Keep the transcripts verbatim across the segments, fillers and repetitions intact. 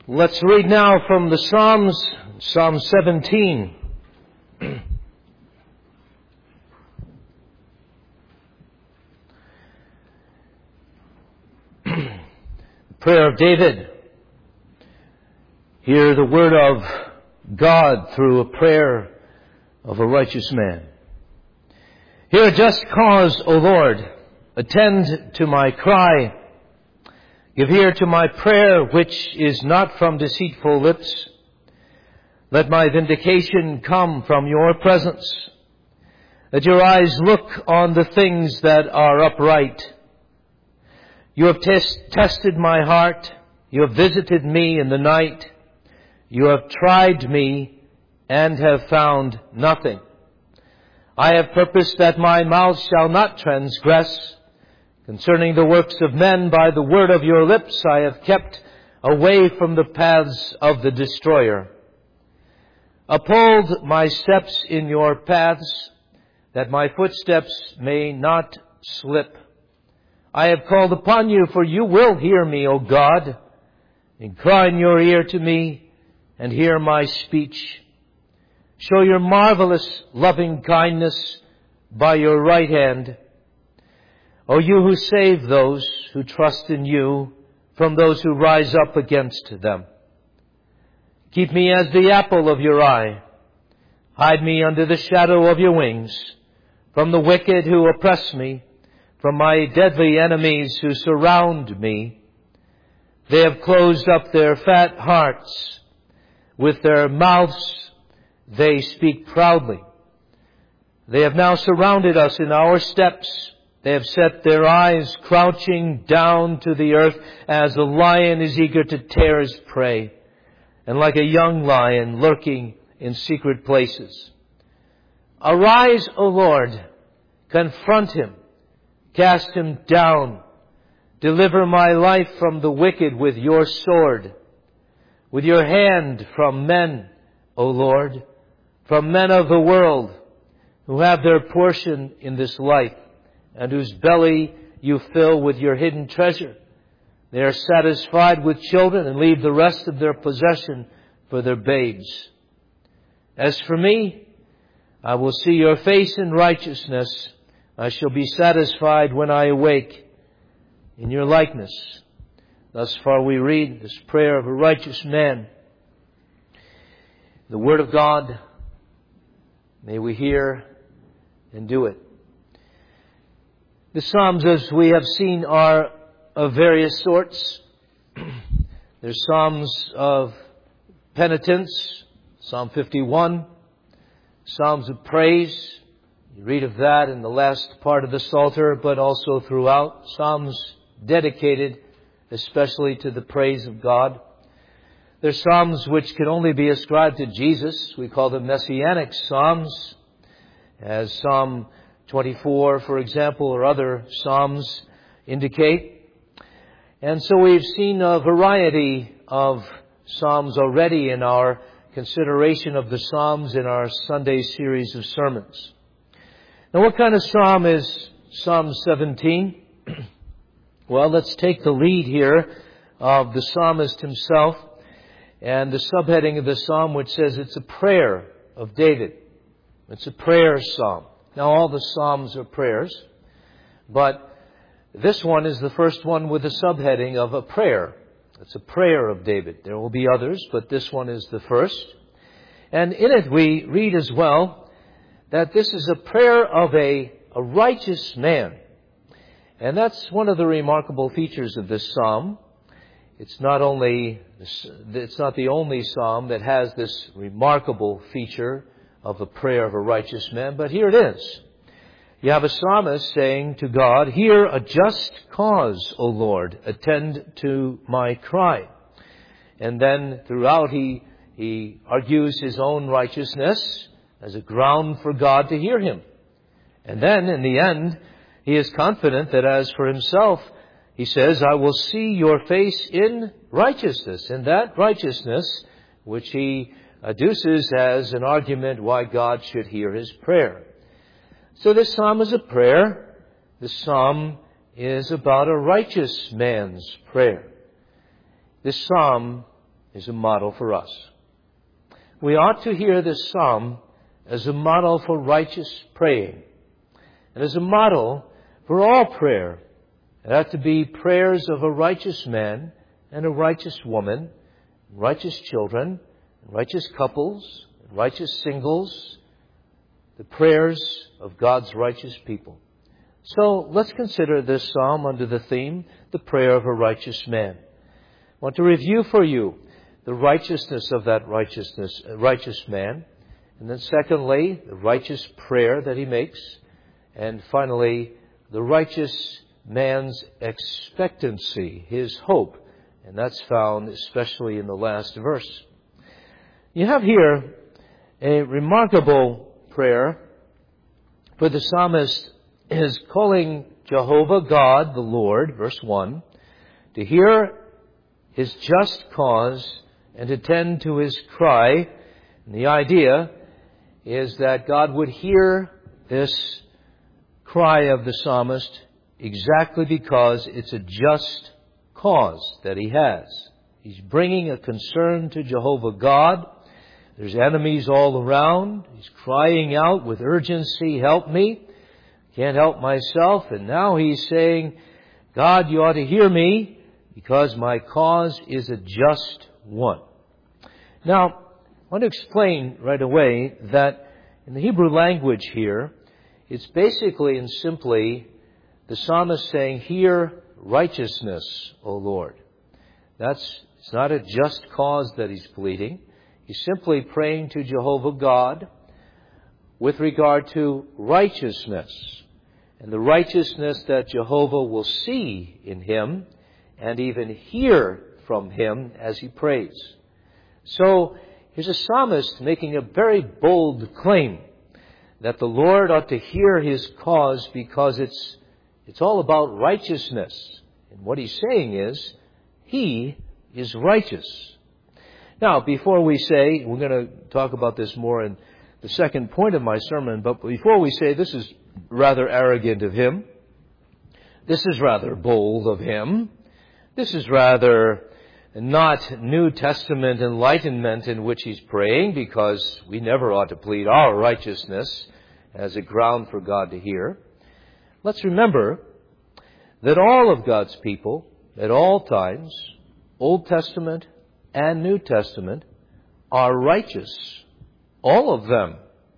Let's read now from the Psalms, Psalm seventeen. Prayer of David. Hear the word of God through a prayer of a righteous man. Hear a just cause, O Lord. Attend to my cry. Give ear to my prayer, which is not from deceitful lips. Let my vindication come from your presence. Let your eyes look on the things that are upright. You have test, tested my heart. You have visited me in the night. You have tried me and have found nothing. I have purposed that my mouth shall not transgress. Concerning the works of men, by the word of your lips I have kept away from the paths of the destroyer. Uphold my steps in your paths, that my footsteps may not slip. I have called upon you, for you will hear me, O God. Incline your ear to me and hear my speech. Show your marvelous loving kindness by your right hand. O you who save those who trust in you from those who rise up against them. Keep me as the apple of your eye. Hide me under the shadow of your wings, from the wicked who oppress me, from my deadly enemies who surround me. They have closed up their fat hearts. With their mouths they speak proudly. They have now surrounded us in our steps. They have set their eyes crouching down to the earth as a lion is eager to tear his prey, and like a young lion lurking in secret places. Arise, O Lord, confront him, cast him down. Deliver my life from the wicked with your sword, with your hand from men, O Lord, from men of the world who have their portion in this life, and whose belly you fill with your hidden treasure. They are satisfied with children and leave the rest of their possession for their babes. As for me, I will see your face in righteousness. I shall be satisfied when I awake in your likeness. Thus far we read this prayer of a righteous man. The Word of God, may we hear and do it. The Psalms, as we have seen, are of various sorts. There's Psalms of penitence, Psalm fifty-one, Psalms of praise. You read of that in the last part of the Psalter, but also throughout. Psalms dedicated especially to the praise of God. There's Psalms which can only be ascribed to Jesus. We call them Messianic Psalms, as Psalm twenty-four, for example, or other Psalms indicate. And so we've seen a variety of Psalms already in our consideration of the Psalms in our Sunday series of sermons. Now, what kind of Psalm is Psalm seventeen? Well, let's take the lead here of the psalmist himself and the subheading of the Psalm, which says it's a prayer of David. It's a prayer psalm. Now, all the Psalms are prayers, but this one is the first one with a subheading of a prayer. It's a prayer of David. There will be others, but this one is the first. And in it we read as well that this is a prayer of a, a righteous man. And that's one of the remarkable features of this psalm. It's not only, it's not the only psalm that has this remarkable feature of a prayer of a righteous man, but here it is. You have a psalmist saying to God, hear a just cause, O Lord, attend to my cry. And then throughout he, he argues his own righteousness as a ground for God to hear him. And then in the end, he is confident that as for himself, he says, I will see your face in righteousness. And that righteousness, which he adduces as an argument why God should hear his prayer. So this psalm is a prayer. This psalm is about a righteous man's prayer. This psalm is a model for us. We ought to hear this psalm as a model for righteous praying, and as a model for all prayer. It ought to be prayers of a righteous man and a righteous woman, righteous children, righteous couples, righteous singles, the prayers of God's righteous people. So let's consider this psalm under the theme, the prayer of a righteous man. I want to review for you the righteousness of that righteousness, uh, righteous man. And then secondly, the righteous prayer that he makes. And finally, the righteous man's expectancy, his hope. And that's found especially in the last verse. You have here a remarkable prayer, for the psalmist is calling Jehovah God, the Lord, verse one, to hear his just cause and attend to his cry. And the idea is that God would hear this cry of the psalmist exactly because it's a just cause that he has. He's bringing a concern to Jehovah God. There's enemies all around. He's crying out with urgency, help me. Can't help myself. And now he's saying, God, you ought to hear me because my cause is a just one. Now, I want to explain right away that in the Hebrew language here, it's basically and simply the psalmist saying, hear righteousness, O Lord. That's, it's not a just cause that he's pleading. He's simply praying to Jehovah God with regard to righteousness and the righteousness that Jehovah will see in him and even hear from him as he prays. So here's a psalmist making a very bold claim that the Lord ought to hear his cause because it's it's all about righteousness. And what he's saying is, he is righteous. Now, before we say, we're going to talk about this more in the second point of my sermon, but before we say this is rather arrogant of him, this is rather bold of him, this is rather not New Testament enlightenment in which he's praying, because we never ought to plead our righteousness as a ground for God to hear. Let's remember that all of God's people, at all times, Old Testament and New Testament, are righteous. All of them.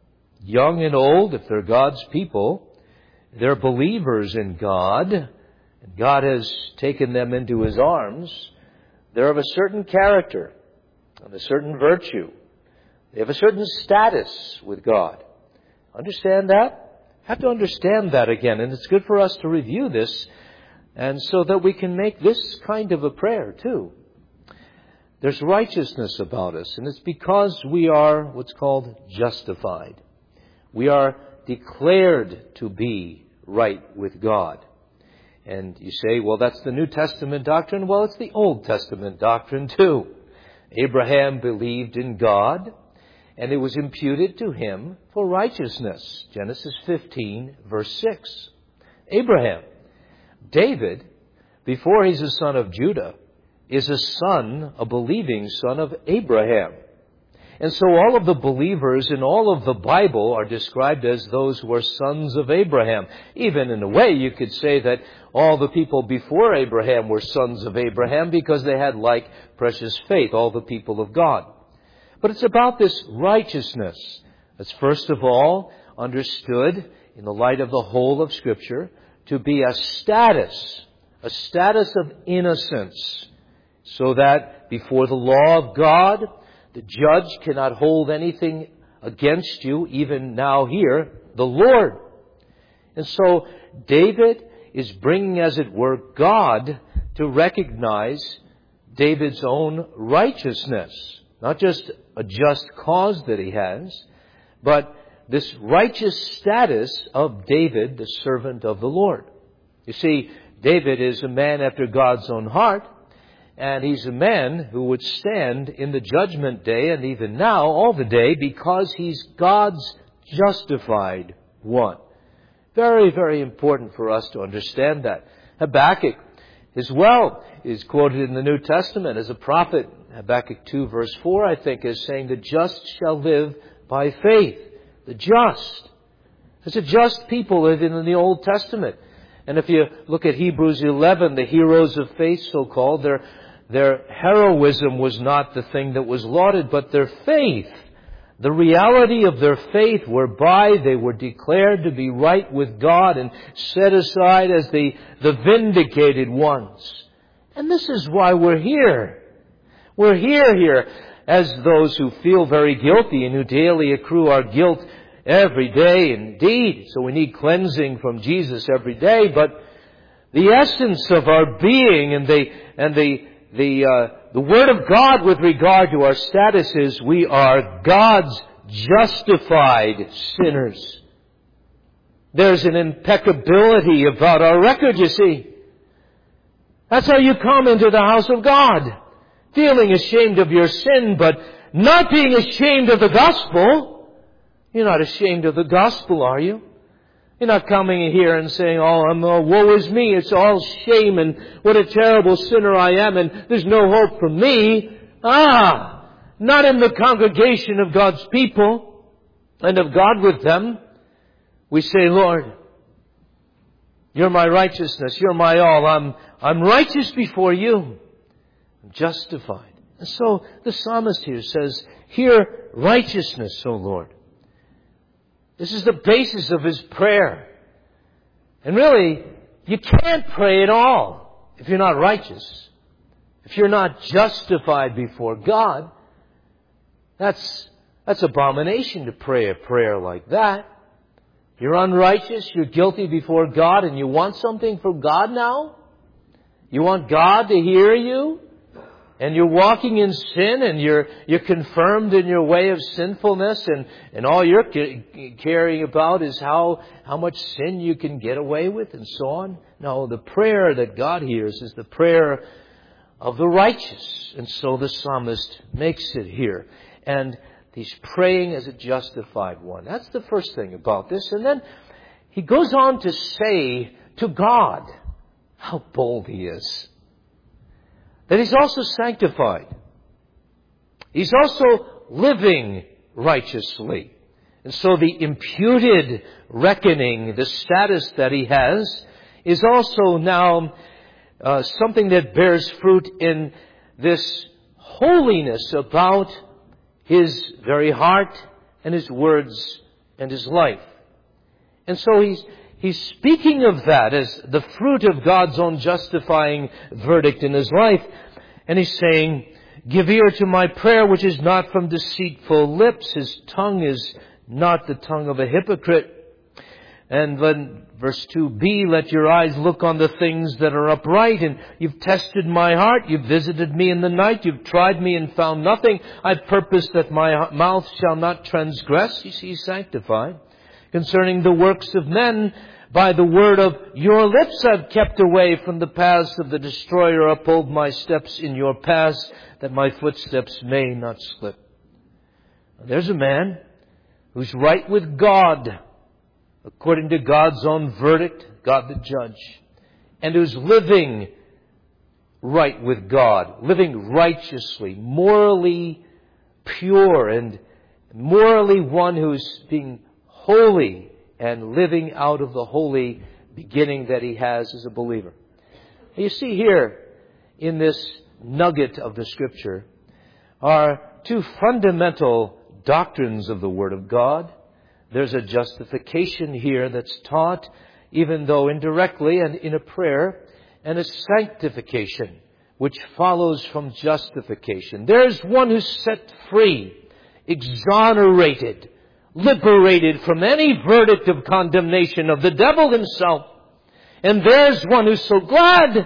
Young and old, if they're God's people, they're believers in God, and God has taken them into His arms. They're of a certain character, of a certain virtue. They have a certain status with God. Understand that? Have to understand that again, and it's good for us to review this, and so that we can make this kind of a prayer too. There's righteousness about us, and it's because we are what's called justified. We are declared to be right with God. And you say, well, that's the New Testament doctrine. Well, it's the Old Testament doctrine too. Abraham believed in God, and it was imputed to him for righteousness. Genesis fifteen, verse six. Abraham, David, before he's a son of Judah, is a son, a believing son of Abraham. And so all of the believers in all of the Bible are described as those who are sons of Abraham. Even in a way, you could say that all the people before Abraham were sons of Abraham because they had like precious faith, all the people of God. But it's about this righteousness that's first of all understood in the light of the whole of Scripture to be a status, a status of innocence, so that before the law of God, the judge cannot hold anything against you, even now here, the Lord. And so David is bringing, as it were, God to recognize David's own righteousness. Not just a just cause that he has, but this righteous status of David, the servant of the Lord. You see, David is a man after God's own heart, and he's a man who would stand in the judgment day and even now, all the day, because he's God's justified one. Very, very important for us to understand that. Habakkuk as well is quoted in the New Testament as a prophet. Habakkuk two verse four, I think, is saying, the just shall live by faith. The just. There's a just people living in the Old Testament. And if you look at Hebrews eleven, the heroes of faith, so-called, their, their heroism was not the thing that was lauded, but their faith. The reality of their faith whereby they were declared to be right with God and set aside as the, the vindicated ones. And this is why we're here. We're here here as those who feel very guilty and who daily accrue our guilt every day indeed. So we need cleansing from Jesus every day. But the essence of our being and the and the the uh, the Word of God with regard to our status is we are God's justified sinners. There's an impeccability about our record, you see. That's how you come into the house of God. Feeling ashamed of your sin, but not being ashamed of the gospel. You're not ashamed of the gospel, are you? You're not coming in here and saying, oh, I'm, oh, woe is me. It's all shame and what a terrible sinner I am and there's no hope for me. Ah, not in the congregation of God's people and of God with them. We say, Lord, you're my righteousness. You're my all. I'm, I'm righteous before you. I'm justified. And so the psalmist here says, hear righteousness, O Lord. This is the basis of his prayer. And really, you can't pray at all if you're not righteous. If you're not justified before God, that's, that's abomination to pray a prayer like that. You're unrighteous, you're guilty before God, and you want something from God now? You want God to hear you? And you're walking in sin and you're you're confirmed in your way of sinfulness and, and all you're caring about is how, how much sin you can get away with and so on. No, the prayer that God hears is the prayer of the righteous. And so the psalmist makes it here. And he's praying as a justified one. That's the first thing about this. And then he goes on to say to God, how bold he is. That he's also sanctified. He's also living righteously. And so the imputed reckoning, the status that he has, is also now uh, something that bears fruit in this holiness about his very heart and his words and his life. And so he's He's speaking of that as the fruit of God's own justifying verdict in his life. And he's saying, give ear to my prayer, which is not from deceitful lips. His tongue is not the tongue of a hypocrite. And then verse two b, let your eyes look on the things that are upright. And you've tested my heart. You've visited me in the night. You've tried me and found nothing. I purpose that my mouth shall not transgress. You see, he's sanctified. Concerning the works of men, by the word of your lips I've kept away from the paths of the destroyer. Uphold my steps in your paths, that my footsteps may not slip. There's a man who's right with God, according to God's own verdict, God the judge, and who's living right with God, living righteously, morally pure, and morally one who's being holy and living out of the holy beginning that he has as a believer. You see here in this nugget of the Scripture are two fundamental doctrines of the Word of God. There's a justification here that's taught, even though indirectly and in a prayer, and a sanctification which follows from justification. There's one who's set free, exonerated, liberated from any verdict of condemnation of the devil himself. And there's one who's so glad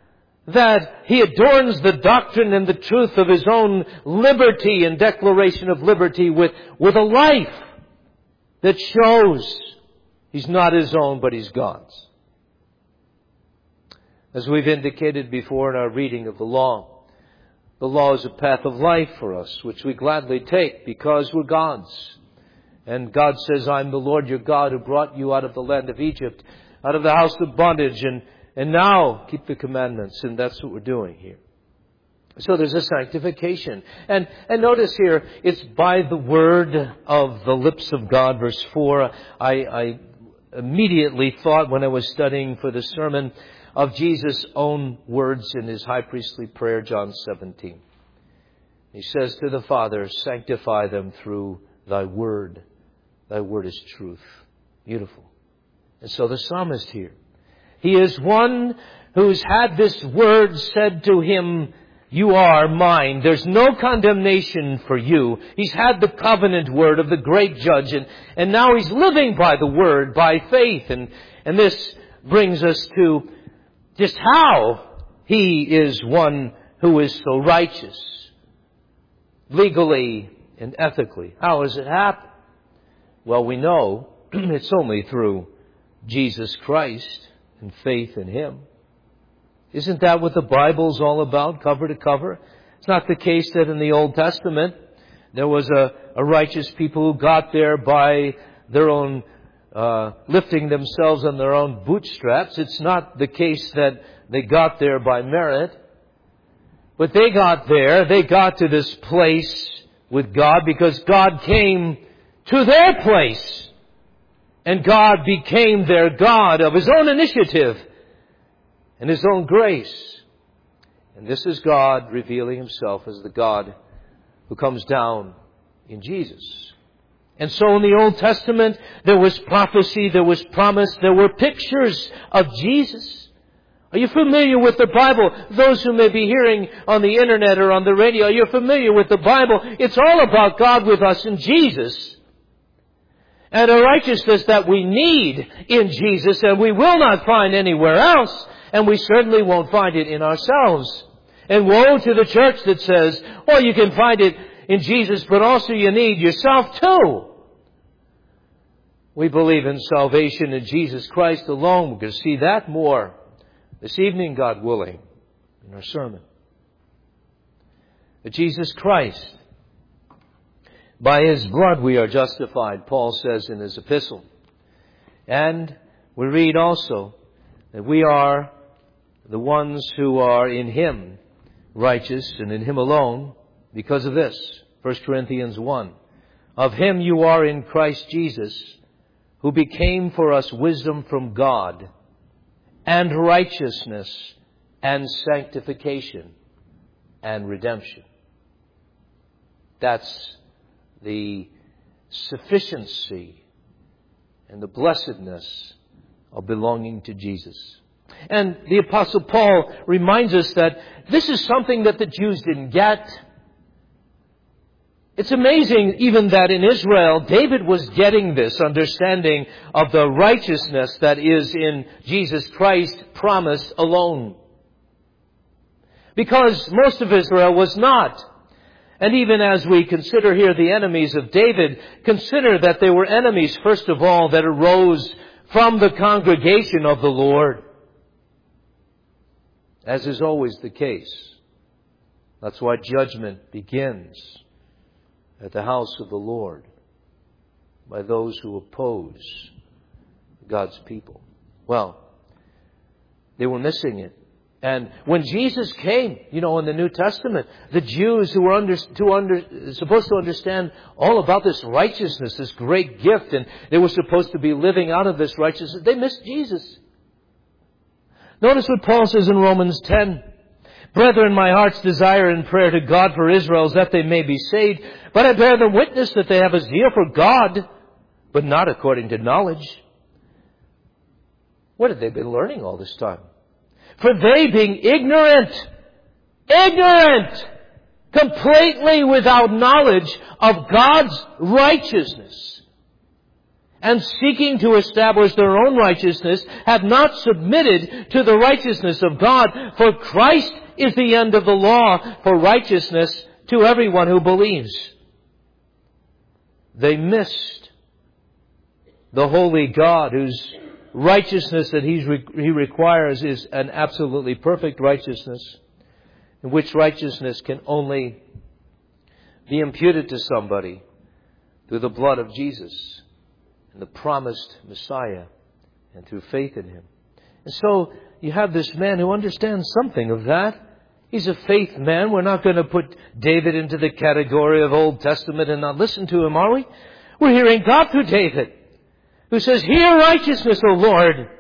that he adorns the doctrine and the truth of his own liberty and declaration of liberty with, with a life that shows he's not his own, but he's God's. As we've indicated before in our reading of the law, the law is a path of life for us, which we gladly take because we're God's. And God says, I'm the Lord your God who brought you out of the land of Egypt, out of the house of bondage. And, And now keep the commandments. And that's what we're doing here. So there's a sanctification. And, and notice here, it's by the word of the lips of God. Verse four, I, I immediately thought when I was studying for the sermon of Jesus' own words in His high priestly prayer, John seventeen. He says to the Father, sanctify them through Thy word. Thy word is truth. Beautiful. And so the psalmist here, he is one who's had this word said to him, you are mine. There's no condemnation for you. He's had the covenant word of the great judge, and, and now he's living by the word, by faith. And, and this brings us to just how he is one who is so righteous, legally and ethically. How does it happen? Well, we know it's only through Jesus Christ and faith in Him. Isn't that what the Bible's all about, cover to cover? It's not the case that in the Old Testament there was a, a righteous people who got there by their own, uh, lifting themselves on their own bootstraps. It's not the case that they got there by merit. But they got there, they got to this place with God because God came to their place. And God became their God of His own initiative and His own grace. And this is God revealing Himself as the God who comes down in Jesus. And so in the Old Testament, there was prophecy, there was promise, there were pictures of Jesus. Are you familiar with the Bible? Those who may be hearing on the internet or on the radio, you're familiar with the Bible. It's all about God with us in Jesus. And a righteousness that we need in Jesus and we will not find anywhere else. And we certainly won't find it in ourselves. And woe to the church that says, oh, you can find it in Jesus, but also you need yourself too. We believe in salvation in Jesus Christ alone. We're going to see that more this evening, God willing, in our sermon. But Jesus Christ, by His blood we are justified, Paul says in his epistle. And we read also that we are the ones who are in Him righteous and in Him alone because of this. First Corinthians one. Of Him you are in Christ Jesus, who became for us wisdom from God and righteousness and sanctification and redemption. That's the sufficiency and the blessedness of belonging to Jesus. And the Apostle Paul reminds us that this is something that the Jews didn't get. It's amazing even that in Israel, David was getting this understanding of the righteousness that is in Jesus Christ promise alone. Because most of Israel was not. And even as we consider here the enemies of David, consider that they were enemies, first of all, that arose from the congregation of the Lord. As is always the case. That's why judgment begins at the house of the Lord by those who oppose God's people. Well, they were missing it. And when Jesus came, you know, in the New Testament, the Jews who were under, to under, supposed to understand all about this righteousness, this great gift, and they were supposed to be living out of this righteousness, they missed Jesus. Notice what Paul says in Romans ten. Brethren, my heart's desire and prayer to God for Israel is that they may be saved. But I bear them witness that they have a zeal for God, but not according to knowledge. What had they been learning all this time? For they being ignorant, ignorant, completely without knowledge of God's righteousness, and seeking to establish their own righteousness, have not submitted to the righteousness of God. For Christ is the end of the law for righteousness to everyone who believes. They missed the holy God, whose righteousness that he's, He requires is an absolutely perfect righteousness, in which righteousness can only be imputed to somebody through the blood of Jesus and the promised Messiah and through faith in Him. And so you have this man who understands something of that. He's a faith man. We're not going to put David into the category of Old Testament and not listen to him, are we? We're hearing God through David, who says, hear righteousness, O Lord.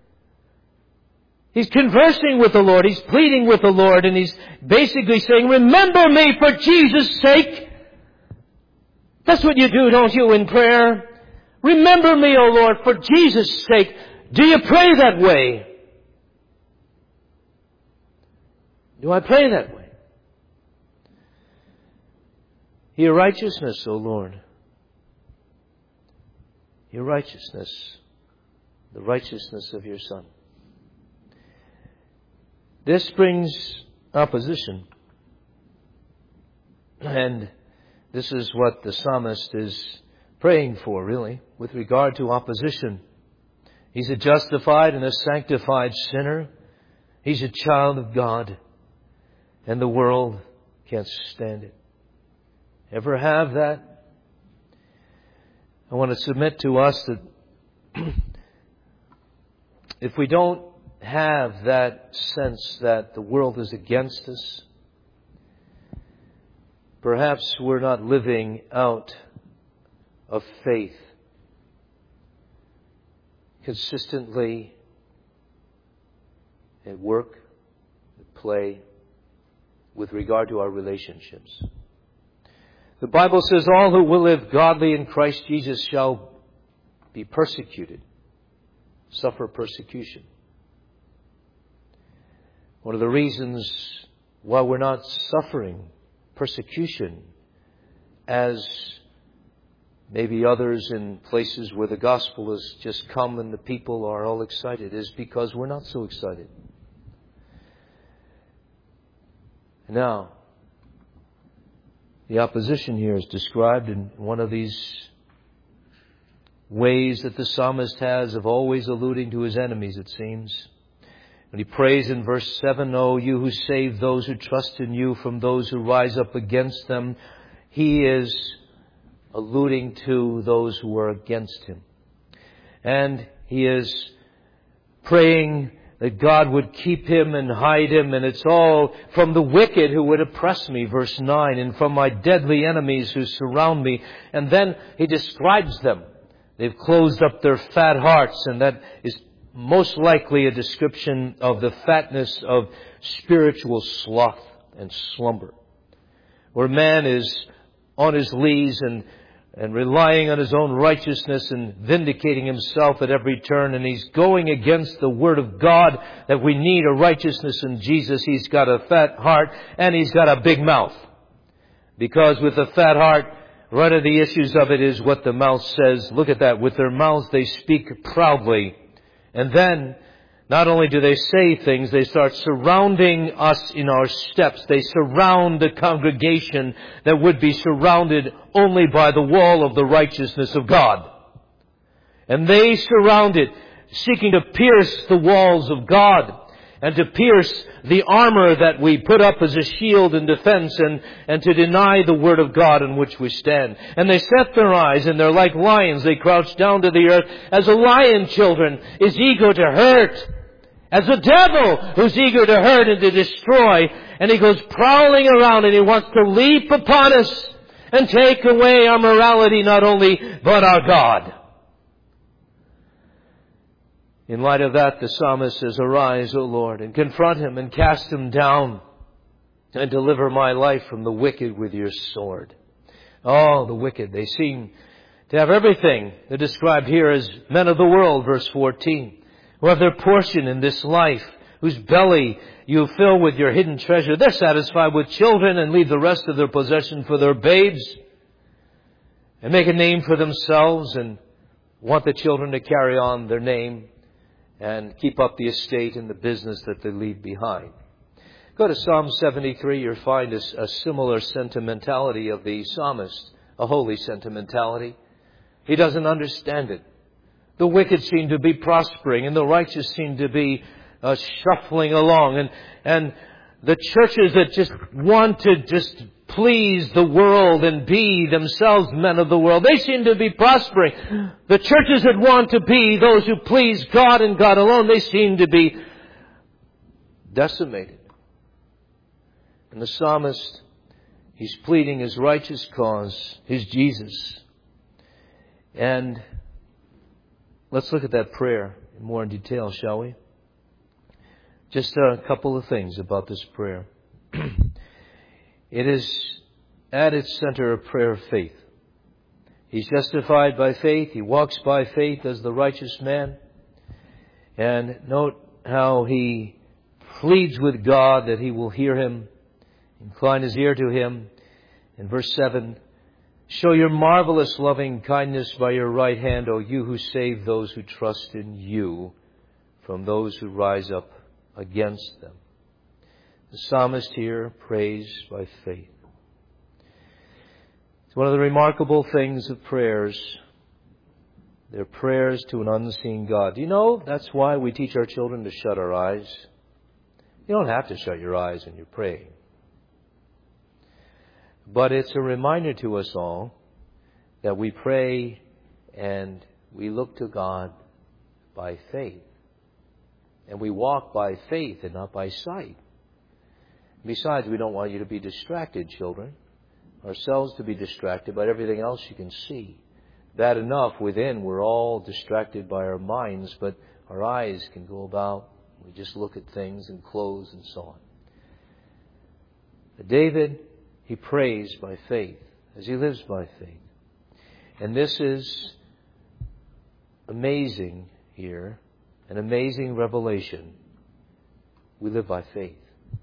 He's conversing with the Lord. He's pleading with the Lord. And he's basically saying, remember me for Jesus' sake. That's what you do, don't you, in prayer? Remember me, O Lord, for Jesus' sake. Do you pray that way? Do I pray that way? Your righteousness, O Lord. Your righteousness. The righteousness of your Son. This brings opposition. And this is what the psalmist is praying for, really, with regard to opposition. He's a justified and a sanctified sinner. He's a child of God. And the world can't stand it. Ever have that? I want to submit to us that if we don't have that sense that the world is against us, perhaps we're not living out of faith consistently at work, at play, with regard to our relationships. The Bible says all who will live godly in Christ Jesus shall be persecuted, suffer persecution. One of the reasons why we're not suffering persecution as maybe others in places where the gospel has just come and the people are all excited is because we're not so excited. Now, the opposition here is described in one of these ways that the psalmist has of always alluding to his enemies, it seems. And he prays in verse seven, O you who save those who trust in you from those who rise up against them. He is alluding to those who are against him. And he is praying that God would keep him and hide him. And it's all from the wicked who would oppress me, verse nine, and from my deadly enemies who surround me. And then he describes them. They've closed up their fat hearts, and that is most likely a description of the fatness of spiritual sloth and slumber, where man is on his lees and and relying on his own righteousness and vindicating himself at every turn. And he's going against the Word of God that we need a righteousness in Jesus. He's got a fat heart and he's got a big mouth. Because with a fat heart, one of the issues of it is what the mouth says. Look at that. With their mouths they speak proudly. And then, not only do they say things, they start surrounding us in our steps. They surround the congregation that would be surrounded only by the wall of the righteousness of God. And they surround it, seeking to pierce the walls of God and to pierce the armor that we put up as a shield and defense, and, and to deny the Word of God in which we stand. And they set their eyes, and they're like lions. They crouch down to the earth as a lion, children, is eager to hurt. As a devil who's eager to hurt and to destroy. And he goes prowling around and he wants to leap upon us and take away our morality, not only, but our God. In light of that, the psalmist says, arise, O Lord, and confront him and cast him down and deliver my life from the wicked with your sword. Oh, the wicked, they seem to have everything. They're described here as men of the world, verse fourteen. Who have their portion in this life, whose belly you fill with your hidden treasure. They're satisfied with children and leave the rest of their possession for their babes, and make a name for themselves and want the children to carry on their name and keep up the estate and the business that they leave behind. Go to Psalm seventy-three, you'll find a, a similar sentimentality of the psalmist, a holy sentimentality. He doesn't understand it. The wicked seem to be prospering and the righteous seem to be uh, shuffling along. And, and the churches that just want to just please the world and be themselves men of the world, they seem to be prospering. The churches that want to be those who please God and God alone, they seem to be decimated. And the psalmist, he's pleading his righteous cause, his Jesus. And let's look at that prayer more in detail, shall we? Just a couple of things about this prayer. It is at its center a prayer of faith. He's justified by faith. He walks by faith as the righteous man. And note how he pleads with God that He will hear him, incline His ear to him. In verse seven, show your marvelous loving kindness by your right hand, O you who save those who trust in you from those who rise up against them. The psalmist here prays by faith. It's one of the remarkable things of prayers. They're prayers to an unseen God. Do you know that's why we teach our children to shut our eyes? You don't have to shut your eyes when you're praying. But it's a reminder to us all that we pray and we look to God by faith. And we walk by faith and not by sight. Besides, we don't want you to be distracted, children. Ourselves to be distracted by everything else you can see. Bad enough within, we're all distracted by our minds, but our eyes can go about. We just look at things and clothes and so on. But David, he prays by faith as he lives by faith. And this is amazing here, an amazing revelation. We live by faith.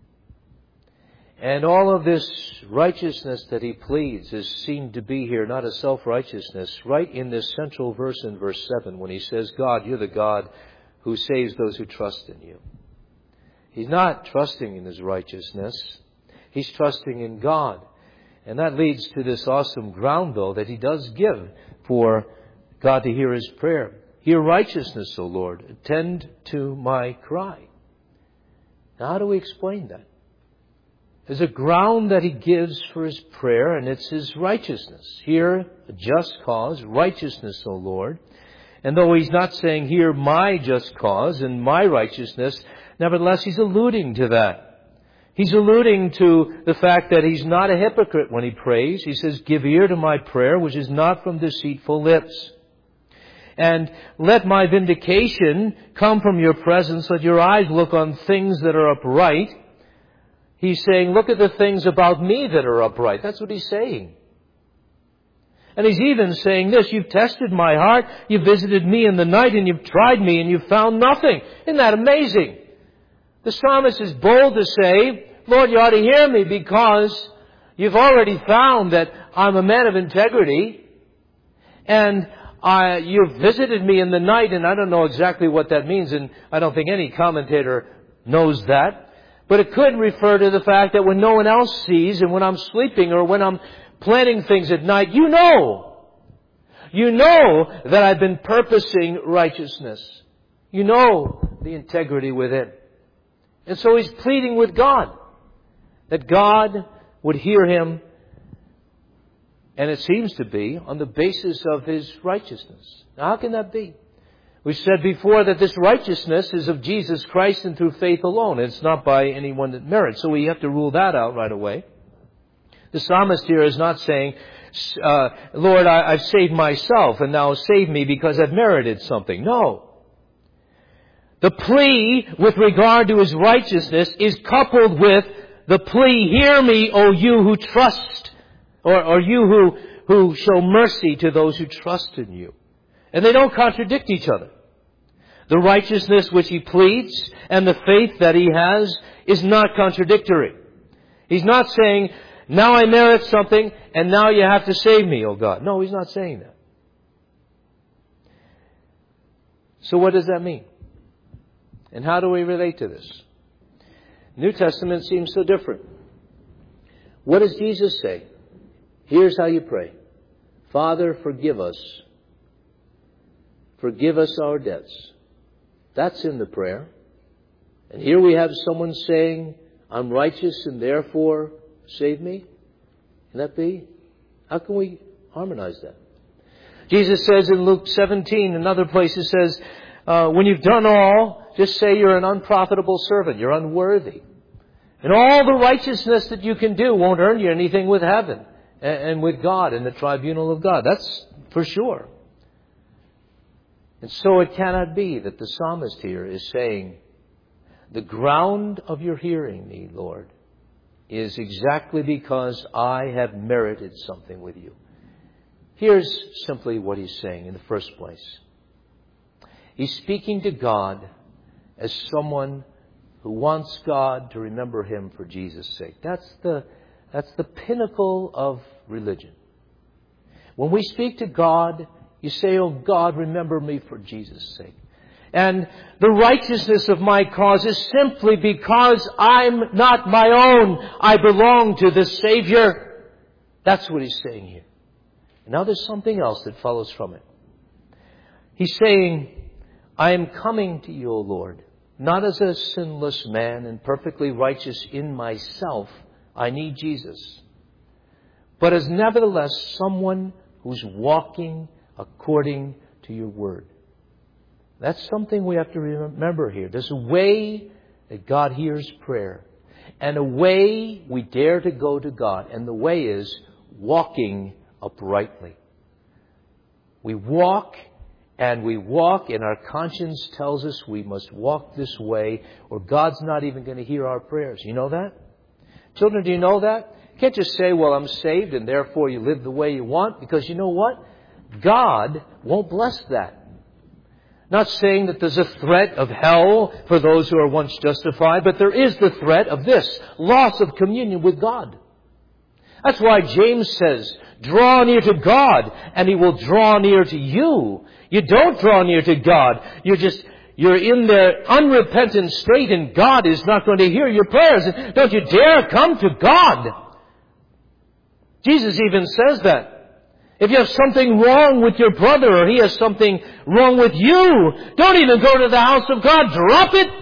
And all of this righteousness that he pleads is seen to be here, not a self-righteousness, right in this central verse in verse seven when he says, God, you're the God who saves those who trust in you. He's not trusting in his righteousness. He's trusting in God. And that leads to this awesome ground, though, that he does give for God to hear his prayer. Hear righteousness, O Lord. Attend to my cry. Now, how do we explain that? There's a ground that he gives for his prayer, and it's his righteousness. Hear a just cause, righteousness, O Lord. And though he's not saying, hear my just cause and my righteousness, nevertheless, he's alluding to that. He's alluding to the fact that he's not a hypocrite when he prays. He says, give ear to my prayer, which is not from deceitful lips. And let my vindication come from your presence. Let your eyes look on things that are upright. He's saying, look at the things about me that are upright. That's what he's saying. And he's even saying this, you've tested my heart, you've visited me in the night, and you've tried me, and you've found nothing. Isn't that amazing? The psalmist is bold to say, Lord, you ought to hear me because you've already found that I'm a man of integrity, and I, you've visited me in the night, and I don't know exactly what that means, and I don't think any commentator knows that. But it could refer to the fact that when no one else sees, and when I'm sleeping, or when I'm planning things at night, you know. You know that I've been purposing righteousness. You know the integrity within. And so he's pleading with God, that God would hear him, and it seems to be on the basis of his righteousness. Now, how can that be? We've said before that this righteousness is of Jesus Christ and through faith alone. It's not by anyone that merits. So we have to rule that out right away. The psalmist here is not saying, uh, Lord, I, I've saved myself and now save me because I've merited something. No. The plea with regard to his righteousness is coupled with the plea, hear me, O you who trust, or, or you who, who show mercy to those who trust in you. And they don't contradict each other. The righteousness which he pleads and the faith that he has is not contradictory. He's not saying, now I merit something and now you have to save me, O God. No, he's not saying that. So what does that mean? And how do we relate to this? New Testament seems so different. What does Jesus say? Here's how you pray. Father, forgive us. Forgive us our debts. That's in the prayer. And here we have someone saying, I'm righteous and therefore save me. Can that be? How can we harmonize that? Jesus says in Luke seventeen, another place it says, uh, when you've done all, just say you're an unprofitable servant. You're unworthy. And all the righteousness that you can do won't earn you anything with heaven and, and with God in the tribunal of God. That's for sure. And so it cannot be that the psalmist here is saying, the ground of your hearing me, Lord, is exactly because I have merited something with you. Here's simply what he's saying in the first place. He's speaking to God as someone who wants God to remember him for Jesus' sake. That's the, that's the pinnacle of religion. When we speak to God, you say, oh God, remember me for Jesus' sake. And the righteousness of my cause is simply because I'm not my own. I belong to the Savior. That's what he's saying here. And now there's something else that follows from it. He's saying, I am coming to you, O Lord, not as a sinless man and perfectly righteous in myself. I need Jesus. But as nevertheless someone who's walking according to your word. That's something we have to remember here. There's a way that God hears prayer. And a way we dare to go to God. And the way is walking uprightly. We walk and we walk and our conscience tells us we must walk this way or God's not even going to hear our prayers. You know that? Children, do you know that? You can't just say, well, I'm saved and therefore you live the way you want. Because you know what? God won't bless that. Not saying that there's a threat of hell for those who are once justified, but there is the threat of this, loss of communion with God. That's why James says, draw near to God, and He will draw near to you. You don't draw near to God. You're just, you're in the unrepentant state, and God is not going to hear your prayers. Don't you dare come to God. Jesus even says that. If you have something wrong with your brother or he has something wrong with you, don't even go to the house of God. Drop it.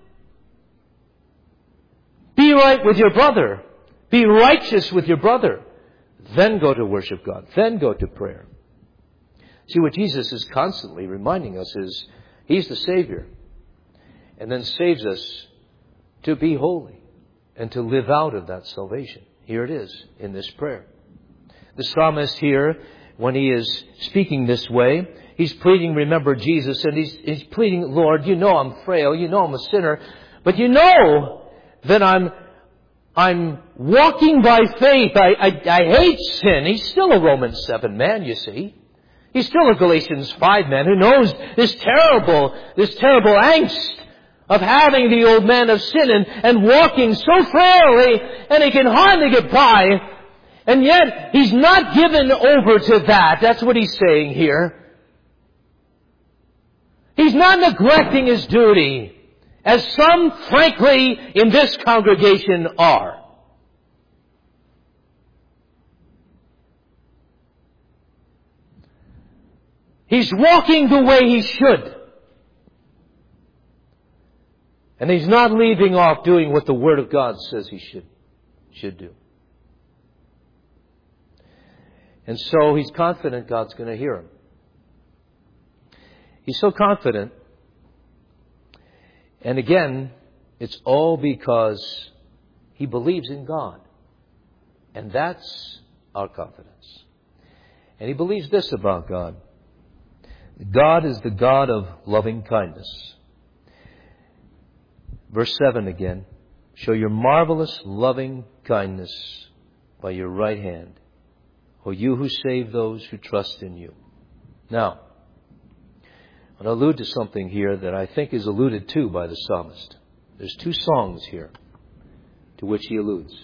Be right with your brother. Be righteous with your brother. Then go to worship God. Then go to prayer. See, what Jesus is constantly reminding us is He's the Savior. And then saves us to be holy and to live out of that salvation. Here it is in this prayer. The psalmist here, when he is speaking this way, he's pleading, remember Jesus, and he's, he's pleading, Lord, you know I'm frail, you know I'm a sinner, but you know that I'm I'm walking by faith. I, I, I hate sin. He's still a Romans seven man, you see. He's still a Galatians five man who knows this terrible, this terrible angst of having the old man of sin and, and walking so frailly, and he can hardly get by. And yet, he's not given over to that. That's what he's saying here. He's not neglecting his duty, as some, frankly, in this congregation are. He's walking the way he should. And he's not leaving off doing what the Word of God says he should, should do. And so he's confident God's going to hear him. He's so confident. And again, it's all because he believes in God. And that's our confidence. And he believes this about God. God is the God of loving kindness. Verse seven again. Show your marvelous loving kindness by your right hand, O you who save those who trust in you. Now, I want to allude to something here that I think is alluded to by the psalmist. There's two songs here to which he alludes.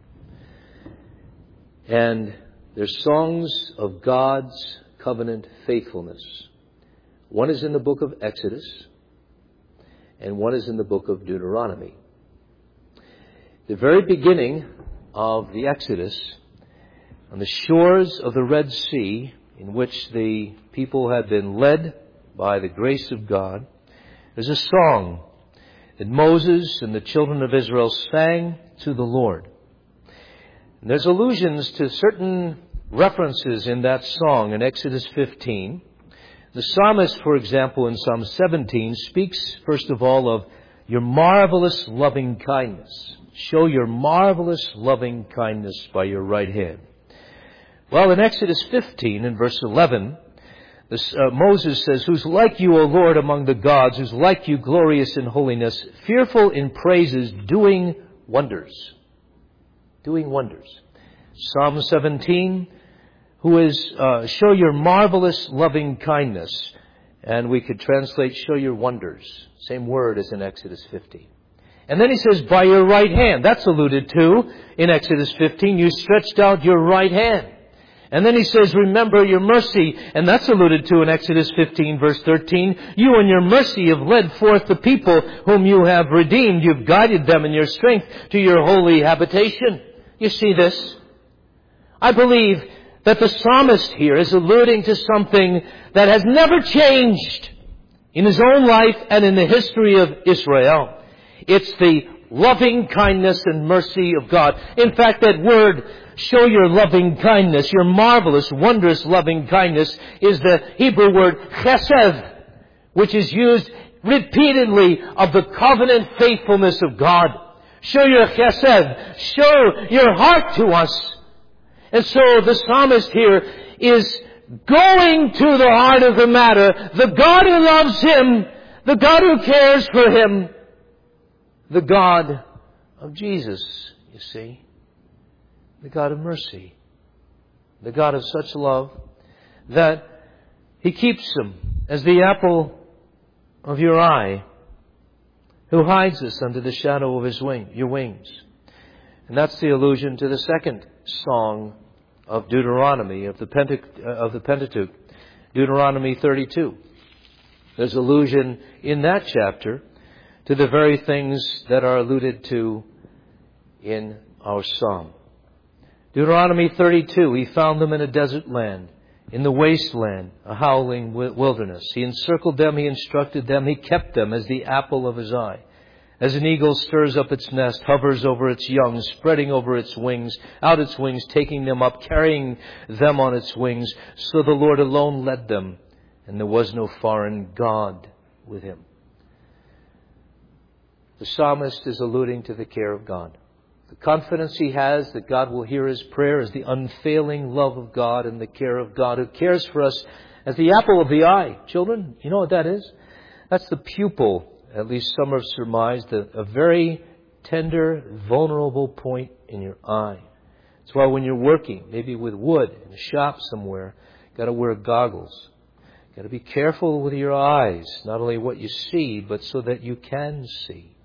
And they're songs of God's covenant faithfulness. One is in the book of Exodus, and one is in the book of Deuteronomy. The very beginning of the Exodus, on the shores of the Red Sea, in which the people had been led by the grace of God, there's a song that Moses and the children of Israel sang to the Lord. And there's allusions to certain references in that song in Exodus fifteen. The psalmist, for example, in Psalm seventeen, speaks first of all of your marvelous loving kindness. Show your marvelous loving kindness by your right hand. Well, in Exodus fifteen, in verse eleven, this, uh, Moses says, who's like you, O Lord, among the gods, who's like you, glorious in holiness, fearful in praises, doing wonders. Doing wonders. Psalm seventeen, who is, uh, show your marvelous loving kindness. And we could translate, show your wonders. Same word as in Exodus fifteen. And then he says, by your right hand. That's alluded to in Exodus fifteen. You stretched out your right hand. And then he says, remember your mercy. And that's alluded to in Exodus fifteen, verse thirteen. You in your mercy have led forth the people whom you have redeemed. You've guided them in your strength to your holy habitation. You see this? I believe that the psalmist here is alluding to something that has never changed in his own life and in the history of Israel. It's the loving kindness and mercy of God. In fact, that word, show your loving kindness, your marvelous, wondrous loving kindness, is the Hebrew word chesed, which is used repeatedly of the covenant faithfulness of God. Show your chesed, show your heart to us. And so the psalmist here is going to the heart of the matter. The God who loves him, the God who cares for him, the God of Jesus, you see. The God of mercy. The God of such love that He keeps him as the apple of your eye, who hides us under the shadow of His wing, your wings. And that's the allusion to the second song of Deuteronomy, of the, Pentateuch, of the Pentateuch, Deuteronomy thirty-two. There's allusion in that chapter to the very things that are alluded to in our psalm. Deuteronomy thirty-two, He found them in a desert land, in the wasteland, a howling wilderness. He encircled them, He instructed them, He kept them as the apple of His eye. As an eagle stirs up its nest, hovers over its young, spreading over its wings, out its wings, taking them up, carrying them on its wings. So the Lord alone led them, and there was no foreign God with Him. The psalmist is alluding to the care of God. The confidence he has that God will hear his prayer is the unfailing love of God and the care of God, who cares for us as the apple of the eye. Children, you know what that is? That's the pupil. At least some have surmised, a, a very tender, vulnerable point in your eye. That's why when you're working, maybe with wood in a shop somewhere, you've got to wear goggles. You've got to be careful with your eyes, not only what you see, but so that you can see.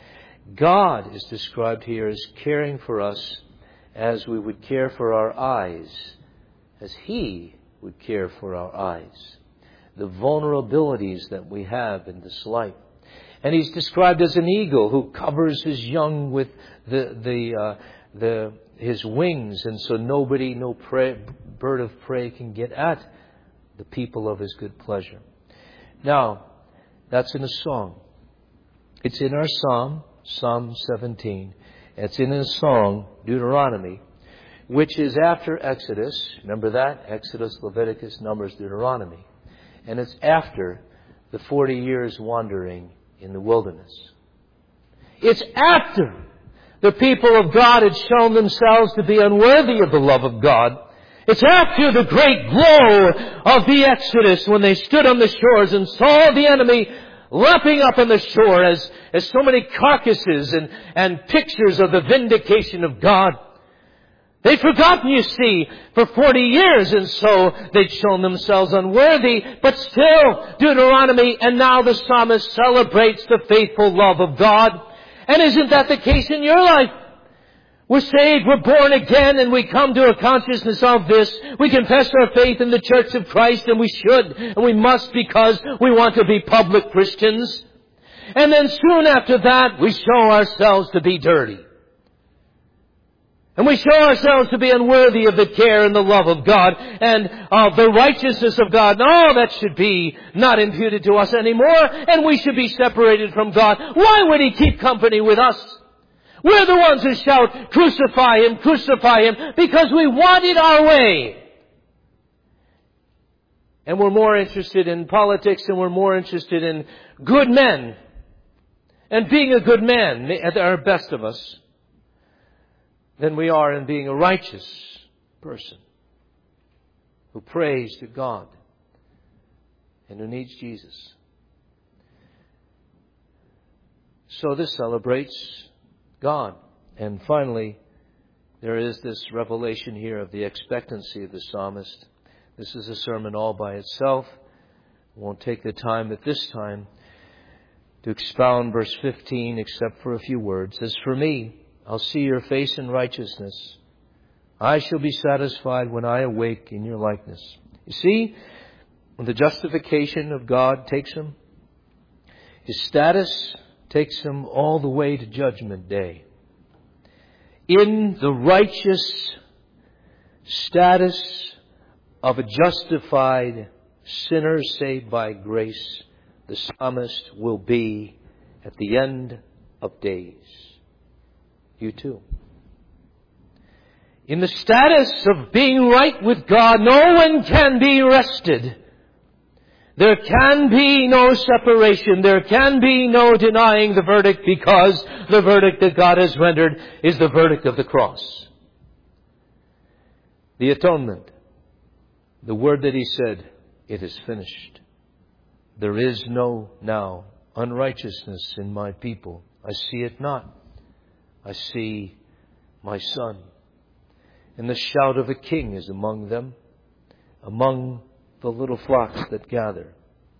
God is described here as caring for us as we would care for our eyes, as He would care for our eyes. The vulnerabilities that we have in this life. And He's described as an eagle who covers his young with the the uh, the his wings, and so nobody, no prey, bird of prey can get at the people of His good pleasure. Now, that's in a song. It's in our psalm, Psalm seventeen. It's in a song, Deuteronomy, which is after Exodus. Remember that? Exodus, Leviticus, Numbers, Deuteronomy. And it's after the forty years wandering in the wilderness. It's after the people of God had shown themselves to be unworthy of the love of God. It's after the great glow of the Exodus, when they stood on the shores and saw the enemy lapping up on the shore as, as so many carcasses and, and pictures of the vindication of God. They'd forgotten, you see, for forty years, and so they'd shown themselves unworthy. But still, Deuteronomy, and now the psalmist celebrates the faithful love of God. And isn't that the case in your life? We're saved, we're born again, and we come to a consciousness of this. We confess our faith in the Church of Christ, and we should, and we must, because we want to be public Christians. And then soon after that, we show ourselves to be dirty. And we show ourselves to be unworthy of the care and the love of God and of the righteousness of God. No, that should be not imputed to us anymore, and we should be separated from God. Why would He keep company with us? We're the ones who shout, crucify Him, crucify Him, because we want it our way. and we're more interested in politics, and we're more interested in good men and being a good man at our best of us than we are in being a righteous person who prays to God and who needs Jesus. So this celebrates God. And finally, there is this revelation here of the expectancy of the psalmist. This is a sermon all by itself. I won't take the time at this time to expound verse fifteen except for a few words. As for me, I'll see your face in righteousness. I shall be satisfied when I awake in your likeness. You see, when the justification of God takes him, his status takes him all the way to Judgment Day. In the righteous status of a justified sinner saved by grace, the psalmist will be at the end of days. You too. In the status of being right with God, no one can be wrested. There can be no separation. There can be no denying the verdict, because the verdict that God has rendered is the verdict of the cross. The atonement. The word that he said, it is finished. There is no now unrighteousness in my people. I see it not. I see my Son. And the shout of a king is among them, among the little flocks that gather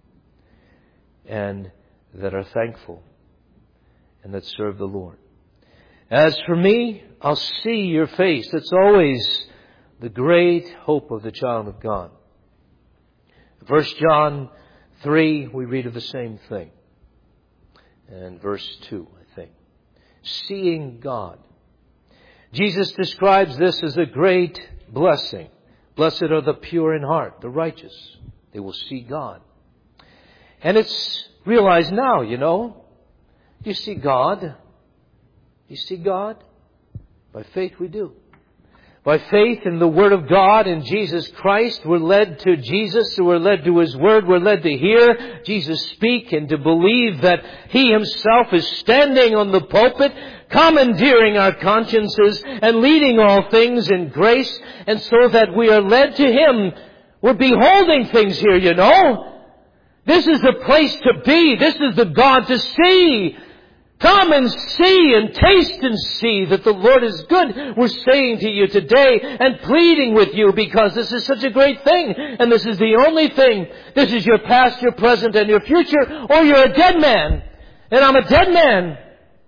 and that are thankful and that serve the Lord. As for me, I'll see your face. That's always the great hope of the child of God. First John three, we read of the same thing. And verse two, I think. Seeing God. Jesus describes this as a great blessing. Blessed are the pure in heart, the righteous. They will see God. And it's realized now, you know. Do you see God? Do you see God? By faith we do. By faith in the Word of God and Jesus Christ, we're led to Jesus, we're led to His Word, we're led to hear Jesus speak and to believe that He Himself is standing on the pulpit, commandeering our consciences and leading all things in grace, and so that we are led to Him. We're beholding things here, you know. This is the place to be. This is the God to see. Come and see and taste and see that the Lord is good. We're saying to you today and pleading with you, because this is such a great thing. And this is the only thing. This is your past, your present, and your future. Or you're a dead man. And I'm a dead man.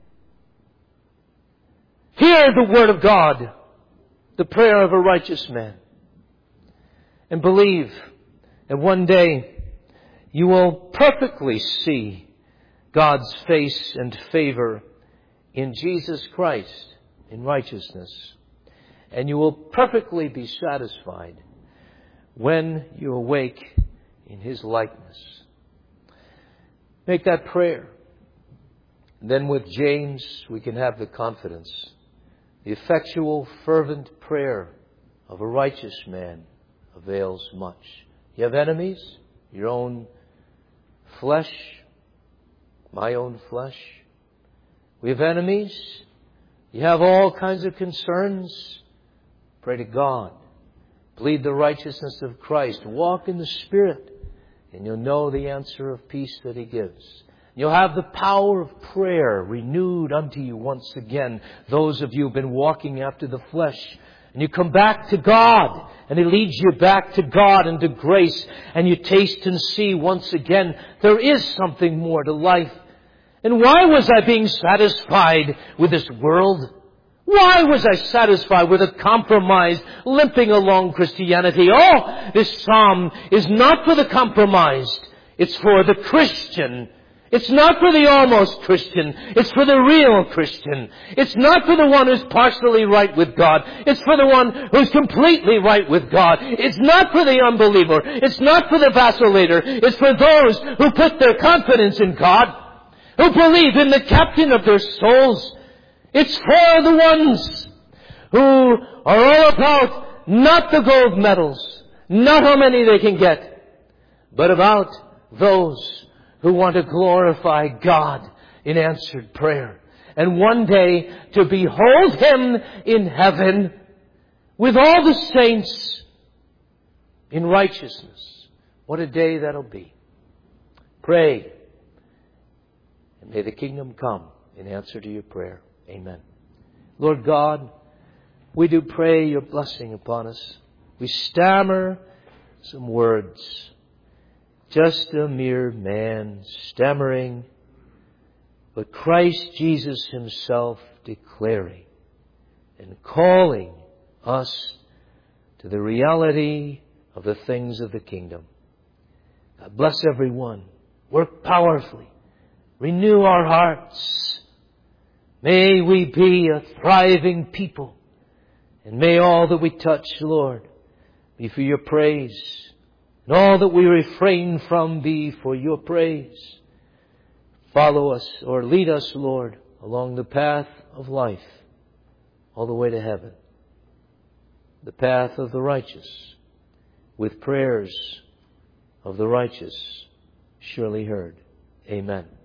Hear the word of God, the prayer of a righteous man, and believe that one day you will perfectly see God's face and favor in Jesus Christ in righteousness. And you will perfectly be satisfied when you awake in His likeness. Make that prayer. Then with James we can have the confidence. The effectual, fervent prayer of a righteous man avails much. You have enemies, your own flesh, my own flesh. We have enemies. You have all kinds of concerns. Pray to God. Plead the righteousness of Christ. Walk in the Spirit, and you'll know the answer of peace that He gives. You'll have the power of prayer renewed unto you once again. Those of you who have been walking after the flesh, and you come back to God, and He leads you back to God and to grace, and you taste and see once again there is something more to life. And why was I being satisfied with this world? Why was I satisfied with a compromised, limping along Christianity? Oh, this psalm is not for the compromised. It's for the Christian. It's not for the almost Christian. It's for the real Christian. It's not for the one who's partially right with God. It's for the one who's completely right with God. It's not for the unbeliever. It's not for the vacillator. It's for those who put their confidence in God, who believe in the captain of their souls. It's for the ones who are all about not the gold medals, not how many they can get, but about those who want to glorify God in answered prayer. And one day to behold Him in heaven with all the saints in righteousness. What a day that'll be. Pray. And may the kingdom come in answer to your prayer. Amen. Lord God, we do pray your blessing upon us. We stammer some words. Just a mere man stammering, but Christ Jesus Himself declaring and calling us to the reality of the things of the kingdom. God bless everyone. Work powerfully. Renew our hearts. May we be a thriving people. And may all that we touch, Lord, be for your praise. And all that we refrain from be for your praise. Follow us or lead us, Lord, along the path of life, all the way to heaven. The path of the righteous, with prayers of the righteous surely heard. Amen.